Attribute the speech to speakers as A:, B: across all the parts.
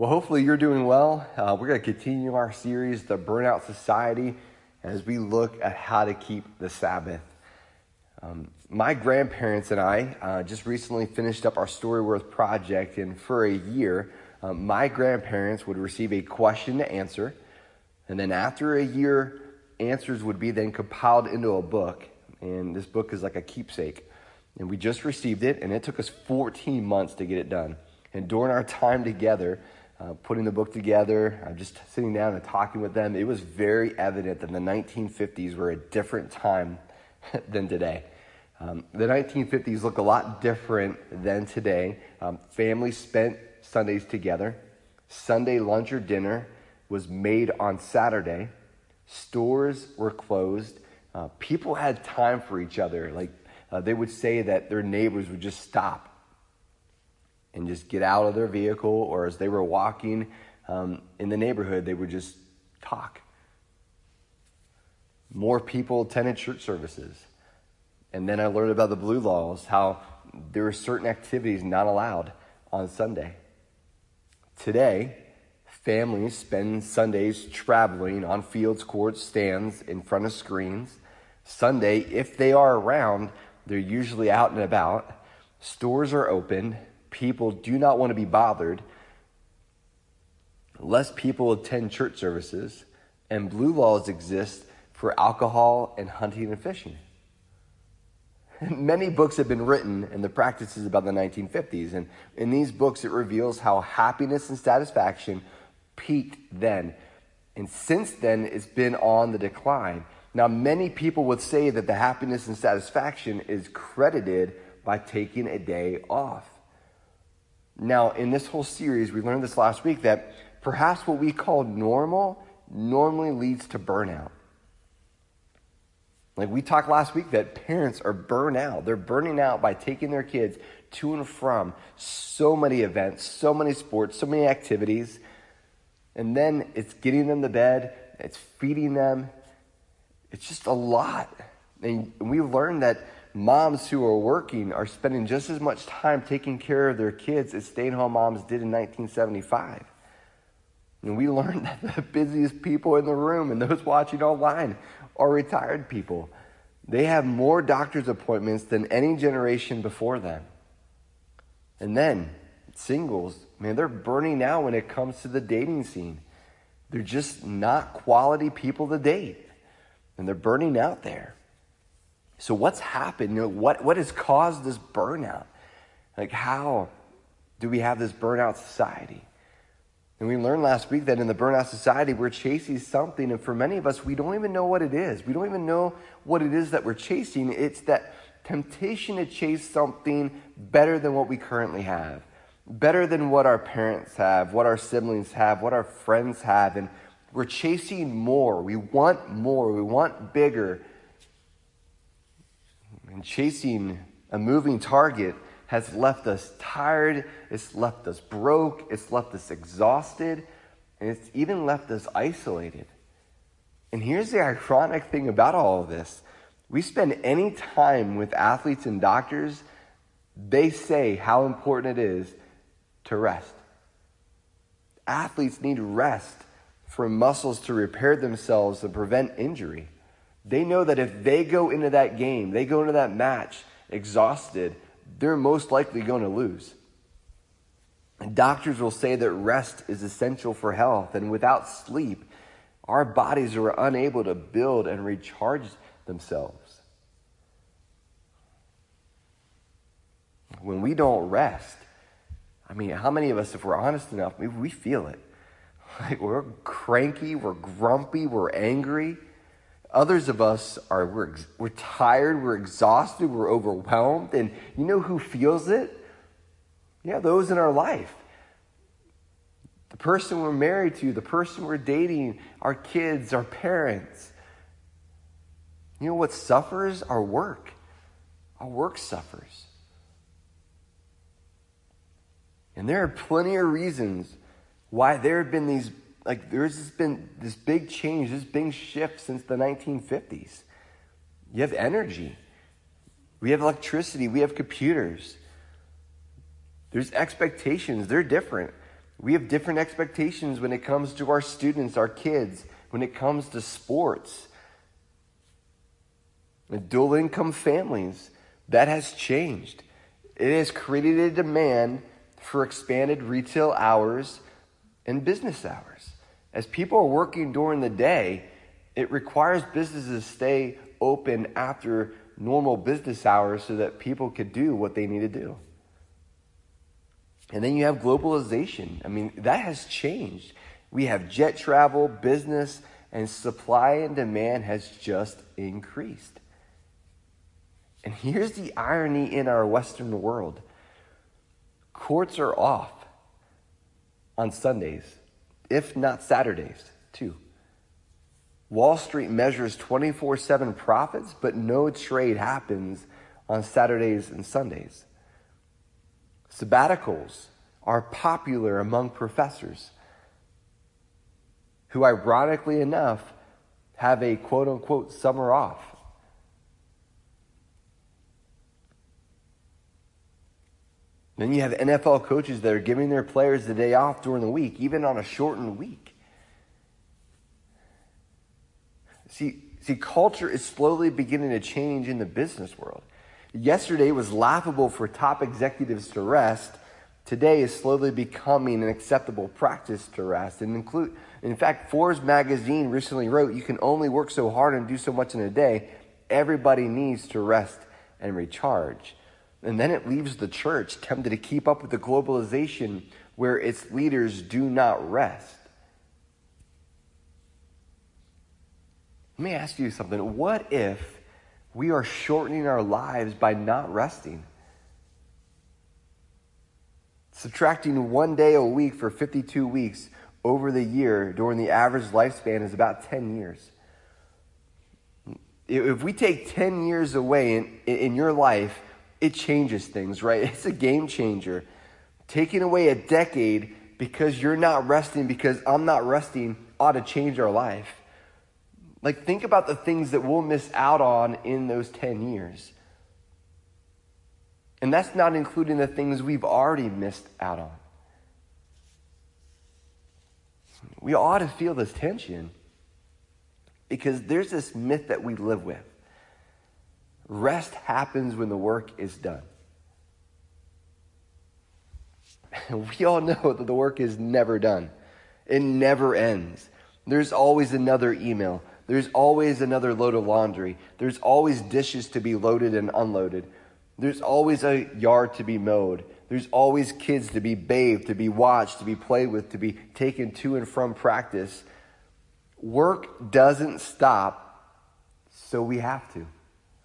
A: Well, hopefully you're doing well. We're going to continue our series, The Burnout Society, as we look at how to keep the Sabbath. My grandparents and I just recently finished up our Storyworth project, and for a year, my grandparents would receive a question to answer, and then after a year, answers would be then compiled into a book, and this book is like a keepsake. And we just received it, and it took us 14 months to get it done. And during our time together, putting the book together, just sitting down and talking with them, it was very evident that the 1950s were a different time than today. The 1950s look a lot different than today. Families spent Sundays together. Sunday lunch or dinner was made on Saturday. Stores were closed. People had time for each other. They would say that their neighbors would just stop and just get out of their vehicle, or as they were walking in the neighborhood, they would just talk. More people attended church services. And then I learned about the blue laws, how there were certain activities not allowed on Sunday. Today, families spend Sundays traveling on fields, courts, stands, in front of screens. Sunday, if they are around, they're usually out and about. Stores are open. People do not want to be bothered. Less people attend church services, and blue laws exist for alcohol and hunting and fishing. Many books have been written in the practices about the 1950s, and in these books it reveals how happiness and satisfaction peaked then. And since then, it's been on the decline. Now, many people would say that the happiness and satisfaction is credited by taking a day off. Now, in this whole series, we learned this last week that perhaps what we call normal normally leads to burnout. Like we talked last week that parents are burnt out. They're burning out by taking their kids to and from so many events, so many sports, so many activities. And then it's getting them to bed, it's feeding them. It's just a lot. And we learned that moms who are working are spending just as much time taking care of their kids as stay-at-home moms did in 1975. And we learned that the busiest people in the room and those watching online are retired people. They have more doctor's appointments than any generation before them. And then singles, man, they're burning out when it comes to the dating scene. They're just not quality people to date. And they're burning out there. So what's happened? What has caused this burnout? Like, how do we have this burnout society? And we learned last week that in the burnout society, we're chasing something. And for many of us, we don't even know what it is. We don't even know what it is that we're chasing. It's that temptation to chase something better than what we currently have. Better than what our parents have, what our siblings have, what our friends have. And we're chasing more. We want bigger. And chasing a moving target has left us tired, it's left us broke, it's left us exhausted, and it's even left us isolated. And here's the ironic thing about all of this. We spend any time with athletes and doctors, they say how important it is to rest. Athletes need rest for muscles to repair themselves and prevent injury. They know that if they go into that game, they go into that match exhausted, they're most likely going to lose. And doctors will say that rest is essential for health, and without sleep, our bodies are unable to build and recharge themselves. When we don't rest, how many of us, if we're honest enough, maybe we feel it. Like we're cranky, we're grumpy, we're angry. Others of us we're tired, we're exhausted, we're overwhelmed. And you know who feels it? Yeah, those in our life. The person we're married to, the person we're dating, our kids, our parents. You know what suffers? Our work. Our work suffers. And there are plenty of reasons why there have been there's been this big change, this big shift since the 1950s. You have energy. We have electricity. We have computers. There's expectations. They're different. We have different expectations when it comes to our students, our kids, when it comes to sports. And dual income families, that has changed. It has created a demand for expanded retail hours and business hours. As people are working during the day, it requires businesses to stay open after normal business hours so that people could do what they need to do. And then you have globalization. I mean, that has changed. We have jet travel, business, and supply and demand has just increased. And here's the irony in our Western world. Courts are off on Sundays, if not Saturdays, too. Wall Street measures 24/7 profits, but no trade happens on Saturdays and Sundays. Sabbaticals are popular among professors who, ironically enough, have a quote-unquote summer off. Then you have NFL coaches that are giving their players the day off during the week, even on a shortened week. See, culture is slowly beginning to change in the business world. Yesterday was laughable for top executives to rest. Today is slowly becoming an acceptable practice to rest. In fact, Forbes magazine recently wrote, you can only work so hard and do so much in a day. Everybody needs to rest and recharge. And then it leaves the church tempted to keep up with the globalization where its leaders do not rest. Let me ask you something. What if we are shortening our lives by not resting? Subtracting 1 day a week for 52 weeks over the year during the average lifespan is about 10 years. If we take 10 years away in your life, it changes things, right? It's a game changer. Taking away a decade because you're not resting, because I'm not resting, ought to change our life. Like, think about the things that we'll miss out on in those 10 years. And that's not including the things we've already missed out on. We ought to feel this tension because there's this myth that we live with. Rest happens when the work is done. We all know that the work is never done. It never ends. There's always another email. There's always another load of laundry. There's always dishes to be loaded and unloaded. There's always a yard to be mowed. There's always kids to be bathed, to be watched, to be played with, to be taken to and from practice. Work doesn't stop, so we have to.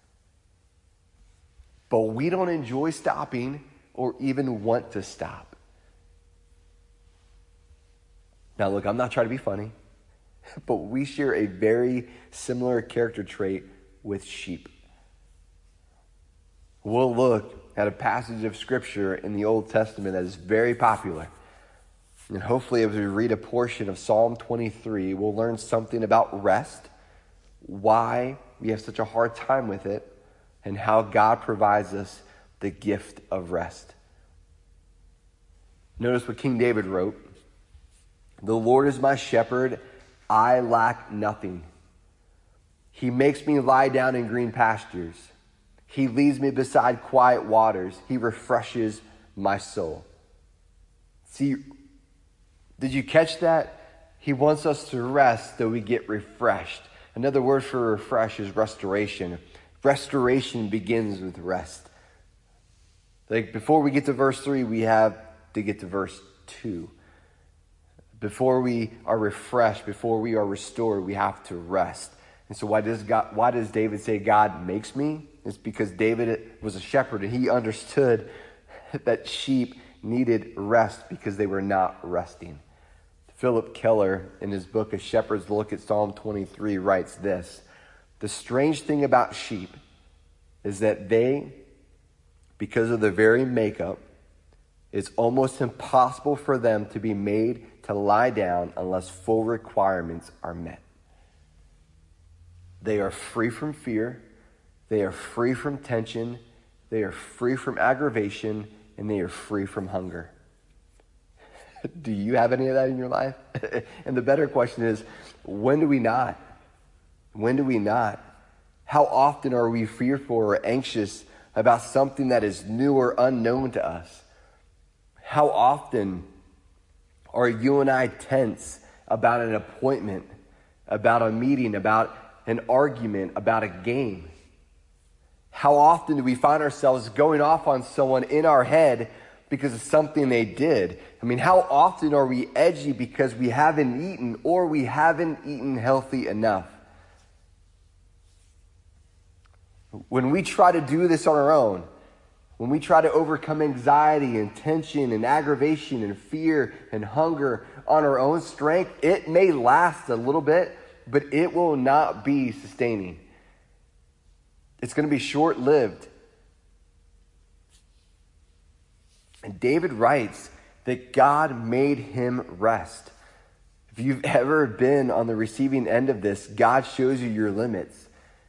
A: But we don't enjoy stopping or even want to stop. Now look, I'm not trying to be funny, but we share a very similar character trait with sheep. We'll look at a passage of scripture in the Old Testament that is very popular. And hopefully as we read a portion of Psalm 23, we'll learn something about rest, why we have such a hard time with it, and how God provides us the gift of rest. Notice what King David wrote. The Lord is my shepherd, I lack nothing. He makes me lie down in green pastures. He leads me beside quiet waters. He refreshes my soul. See, did you catch that? He wants us to rest so we get refreshed. Another word for refresh is restoration. Restoration begins with rest. Like before we get to verse 3, we have to get to verse 2. Before we are refreshed, before we are restored, we have to rest. And so why does David say God makes me? It's because David was a shepherd and he understood that sheep needed rest because they were not resting. Philip Keller, in his book A Shepherd's Look at Psalm 23, writes this: the strange thing about sheep is that they, because of their very makeup, it's almost impossible for them to be made to lie down unless full requirements are met. They are free from fear, they are free from tension, they are free from aggravation, and they are free from hunger. Do you have any of that in your life? And the better question is, when do we not? When do we not? How often are we fearful or anxious about something that is new or unknown to us? How often are you and I tense about an appointment, about a meeting, about an argument, about a game? How often do we find ourselves going off on someone in our head because of something they did? I mean, how often are we edgy because we haven't eaten or we haven't eaten healthy enough? When we try to do this on our own, when we try to overcome anxiety and tension and aggravation and fear and hunger on our own strength, it may last a little bit, but it will not be sustaining. It's going to be short-lived. And David writes that God made him rest. If you've ever been on the receiving end of this, God shows you your limits.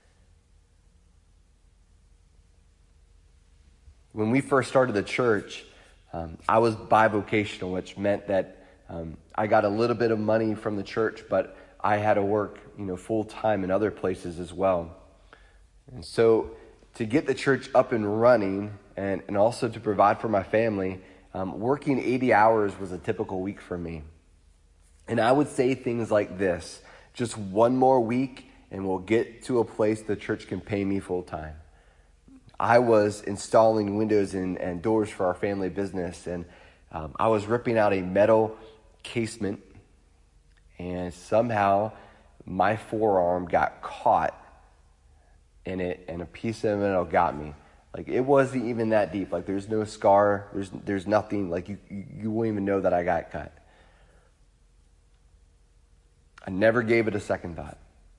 A: When we first started the church, I was bivocational, which meant that I got a little bit of money from the church, but I had to work, full-time in other places as well. And so to get the church up and running and also to provide for my family, working 80 hours was a typical week for me. And I would say things like this: just one more week and we'll get to a place the church can pay me full-time. I was installing windows and doors for our family business, and I was ripping out a metal casement, and somehow my forearm got caught in it, and a piece of metal got me. Like, it wasn't even that deep. Like, there's no scar. There's nothing. Like, you won't even know that I got cut. I never gave it a second thought.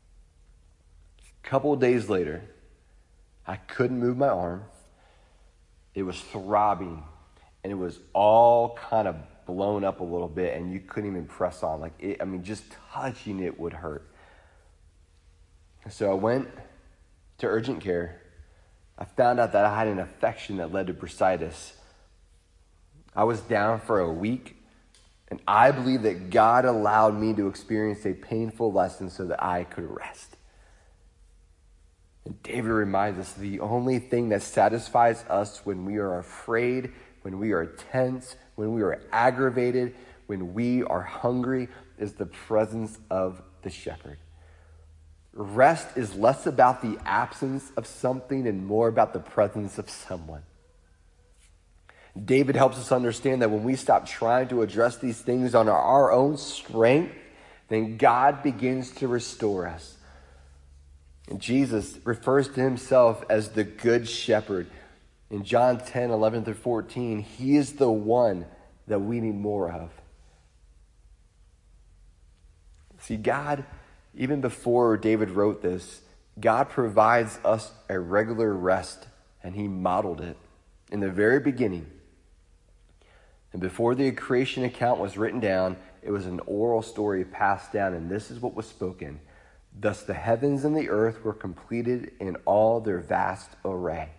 A: A couple of days later, I couldn't move my arm. It was throbbing, and it was all kind of blown up a little bit, and you couldn't even press on. Just touching it would hurt. So I went to urgent care. I found out that I had an infection that led to bursitis. I was down for a week, and I believe that God allowed me to experience a painful lesson so that I could rest. And David reminds us the only thing that satisfies us when we are afraid, when we are tense, when we are aggravated, when we are hungry, is the presence of the shepherd. Rest is less about the absence of something and more about the presence of someone. David helps us understand that when we stop trying to address these things on our own strength, then God begins to restore us. And Jesus refers to himself as the good shepherd. In John 10:11-14, he is the one that we need more of. See, God, even before David wrote this, God provides us a regular rest, and he modeled it in the very beginning. And before the creation account was written down, it was an oral story passed down, and this is what was spoken. Thus the heavens and the earth were completed in all their vast array.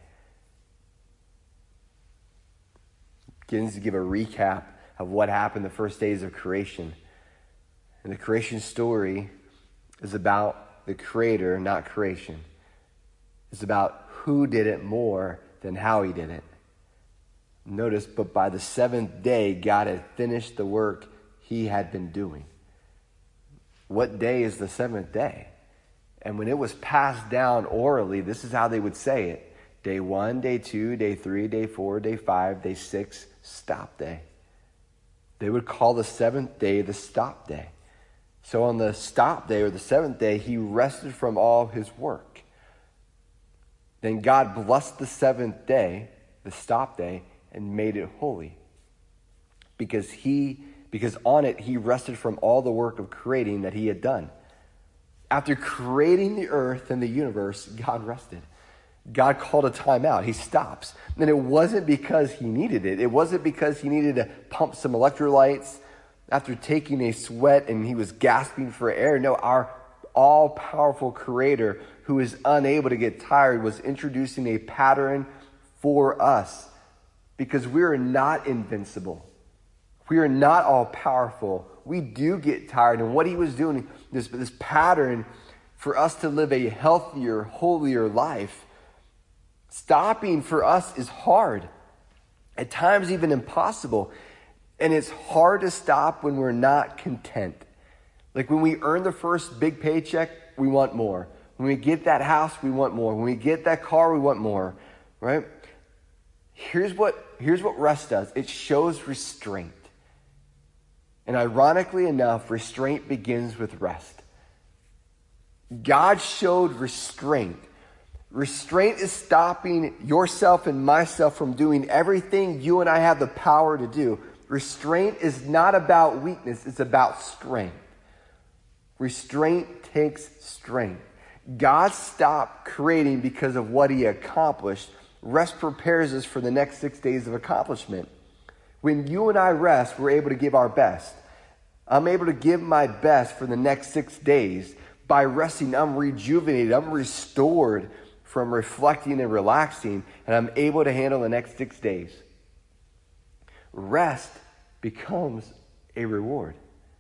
A: Begins to give a recap of what happened the first days of creation. And the creation story is about the creator, not creation. It's about who did it more than how he did it. Notice, but by the seventh day, God had finished the work he had been doing. What day is the seventh day? And when it was passed down orally, this is how they would say it. Day 1, day 2, day 3, day 4, day 5, day 6, stop day. They would call the seventh day the stop day. So on the stop day or the seventh day, he rested from all his work. Then God blessed the seventh day, the stop day, and made it holy. Because on it, he rested from all the work of creating that he had done. After creating the earth and the universe, God rested. God called a time out. He stops. And it wasn't because he needed it. It wasn't because he needed to pump some electrolytes after taking a sweat and he was gasping for air. No, our all-powerful creator who is unable to get tired was introducing a pattern for us because we are not invincible. We are not all powerful. We do get tired. And what he was doing, this pattern for us to live a healthier, holier life, stopping for us is hard. At times even impossible. And it's hard to stop when we're not content. Like when we earn the first big paycheck, we want more. When we get that house, we want more. When we get that car, we want more, right? Here's what rest does. It shows restraint. And ironically enough, restraint begins with rest. God showed restraint. Restraint is stopping yourself and myself from doing everything you and I have the power to do. Restraint is not about weakness, it's about strength. Restraint takes strength. God stopped creating because of what he accomplished. Rest prepares us for the next 6 days of accomplishment. When you and I rest, we're able to give our best. I'm able to give my best for the next 6 days. By resting, I'm rejuvenated, I'm restored from reflecting and relaxing, and I'm able to handle the next 6 days. Rest becomes a reward.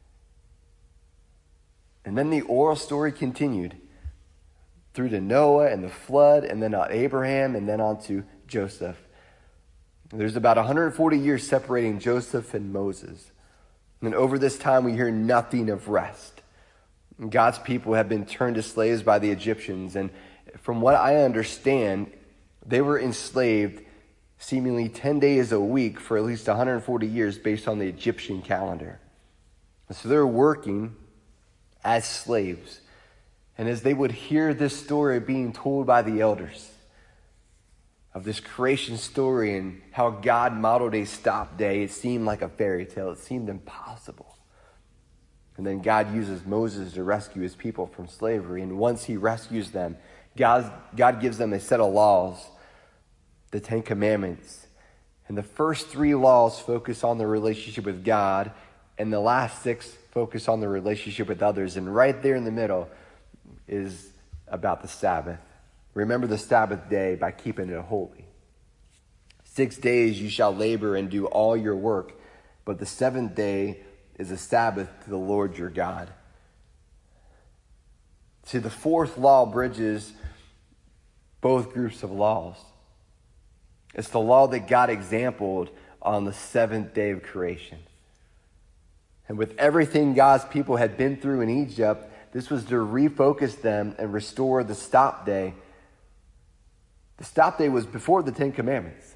A: And then the oral story continued through to Noah and the flood, and then on Abraham, and then on to Joseph. There's about 140 years separating Joseph and Moses. And over this time, we hear nothing of rest. And God's people have been turned to slaves by the Egyptians. And from what I understand, they were enslaved seemingly 10 days a week for at least 140 years based on the Egyptian calendar. And so they're working as slaves. And as they would hear this story being told by the elders of this creation story and how God modeled a stop day, it seemed like a fairy tale. It seemed impossible. And then God uses Moses to rescue his people from slavery. And once he rescues them, God gives them a set of laws, the 10 Commandments. And the first 3 laws focus on the relationship with God, and the last 6 focus on the relationship with others. And right there in the middle is about the Sabbath. Remember the Sabbath day by keeping it holy. 6 days you shall labor and do all your work, but the 7th day is a Sabbath to the Lord your God. See, the 4th law bridges both groups of laws. It's the law that God exampled on the 7th day of creation. And with everything God's people had been through in Egypt, this was to refocus them and restore the stop day. The stop day was before the 10 Commandments.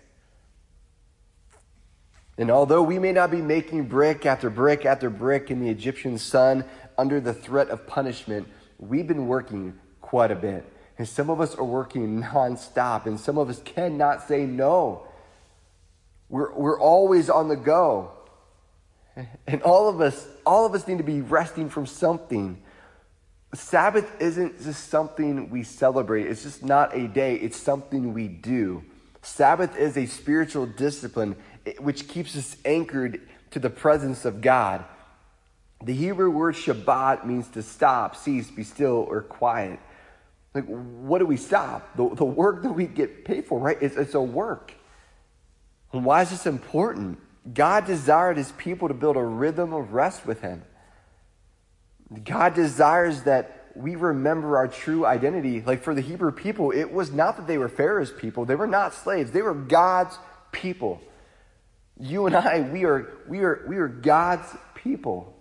A: And although we may not be making brick after brick after brick in the Egyptian sun under the threat of punishment, we've been working quite a bit. And some of us are working nonstop, and some of us cannot say no. We're always on the go. And all of us need to be resting from something. Sabbath isn't just something we celebrate. It's just not a day. It's something we do. Sabbath is a spiritual discipline which keeps us anchored to the presence of God. The Hebrew word Shabbat means to stop, cease, be still, or quiet. Like, what do we stop? The work that we get paid for, right? It's a work. And why is this important? God desired his people to build a rhythm of rest with him. God desires that we remember our true identity. Like for the Hebrew people, it was not that they were Pharaoh's people. They were not slaves. They were God's people. You and I, we are God's people.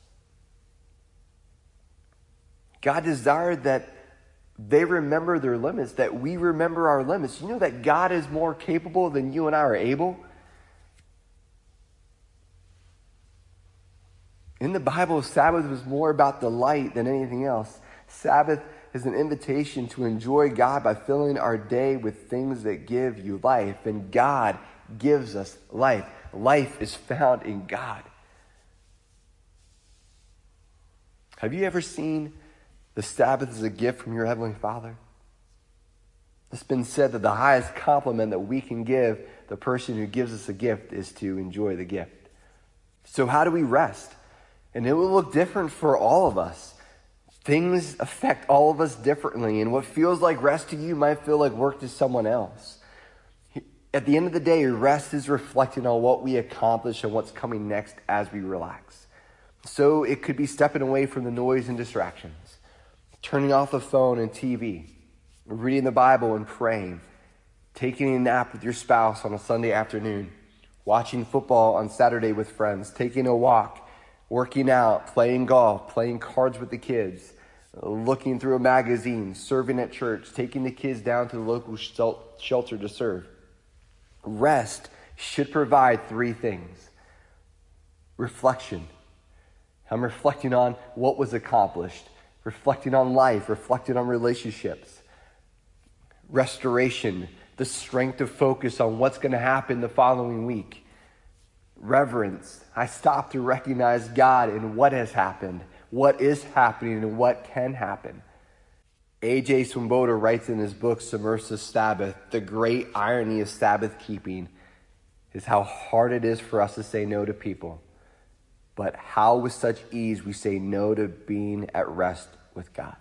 A: God desired that they remember their limits, that we remember our limits. You know that God is more capable than you and I are able? In the Bible, Sabbath was more about delight than anything else. Sabbath is an invitation to enjoy God by filling our day with things that give you life. And God gives us life. Life is found in God. Have you ever seen the Sabbath as a gift from your Heavenly Father? It's been said that the highest compliment that we can give the person who gives us a gift is to enjoy the gift. So how do we rest? And it will look different for all of us. Things affect all of us differently. And what feels like rest to you might feel like work to someone else. At the end of the day, rest is reflecting on what we accomplish and what's coming next as we relax. So it could be stepping away from the noise and distractions, turning off the phone and TV, reading the Bible and praying, taking a nap with your spouse on a Sunday afternoon, watching football on Saturday with friends, taking a walk, working out, playing golf, playing cards with the kids, looking through a magazine, serving at church, taking the kids down to the local shelter to serve. Rest should provide three things. Reflection. I'm reflecting on what was accomplished, reflecting on life, reflecting on relationships. Restoration, the strength to focus on what's going to happen the following week. Reverence, I stop to recognize God in what has happened, what is happening, and what can happen. A.J. Swoboda writes in his book, Submersive Sabbath, the great irony of Sabbath keeping is how hard it is for us to say no to people, but how with such ease we say no to being at rest with God.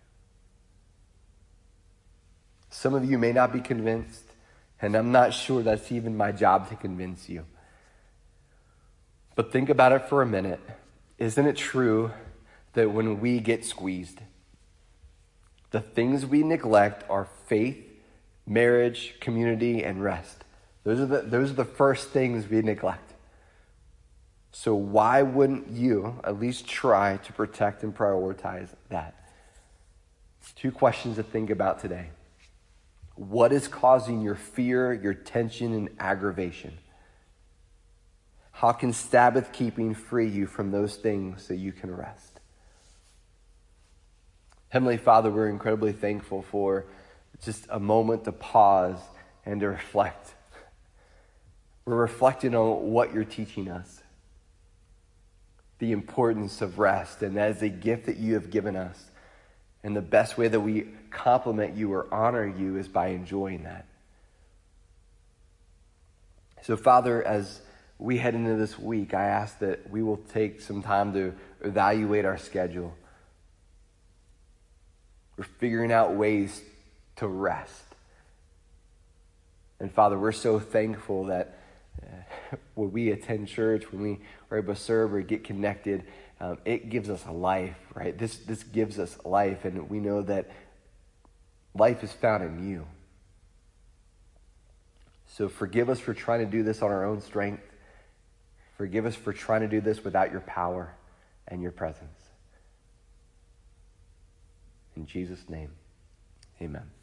A: Some of you may not be convinced, and I'm not sure that's even my job to convince you. But think about it for a minute. Isn't it true that when we get squeezed, the things we neglect are faith, marriage, community, and rest? Those are the first things we neglect. So why wouldn't you at least try to protect and prioritize that? 2 questions to think about today. What is causing your fear, your tension, and aggravation? How can Sabbath keeping free you from those things so you can rest? Heavenly Father, we're incredibly thankful for just a moment to pause and to reflect. We're reflecting on what you're teaching us. The importance of rest, and that is a gift that you have given us. And the best way that we compliment you or honor you is by enjoying that. So Father, as we head into this week, I ask that we will take some time to evaluate our schedule. We're figuring out ways to rest. And Father, we're so thankful that when we attend church, when we are able to serve or get connected, it gives us a life, right? This gives us life, and we know that life is found in you. So forgive us for trying to do this on our own strength. Forgive us for trying to do this without your power and your presence. In Jesus' name, amen.